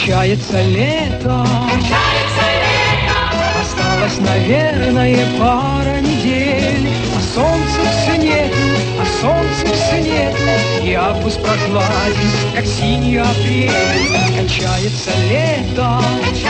Кончается лето, осталось, наверное, пара недель, а солнца все нету, и август прохладен, как синий апрель. Кончается лето,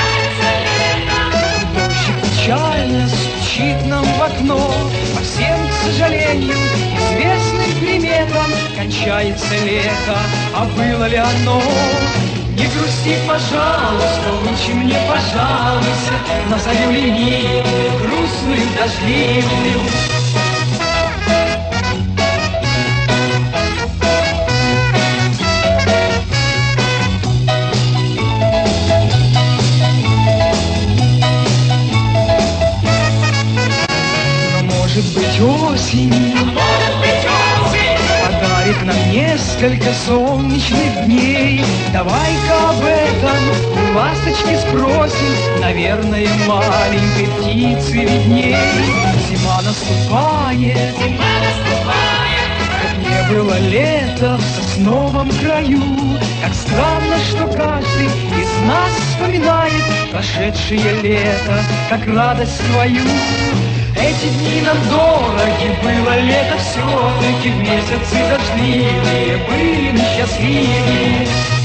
дождик печально стучит нам в окно, по всем, к сожалению, известным приметам. Кончается лето, а было ли оно? Не грусти, пожалуйста, лучше мне, пожалуйста, на зарю ленивую, грустную, дождливую. Но может быть осень, подарит нам несколько солнечных дней. Давай-ка об этом у ласточки спросим, наверное, маленькой птице видней. Зима наступает, как не было лета в сосновом краю. Как странно, что каждый из нас вспоминает прошедшее лето, как радость свою. Эти дни нам дороги, было лето все-таки, в месяцы дождливые были мы счастливее.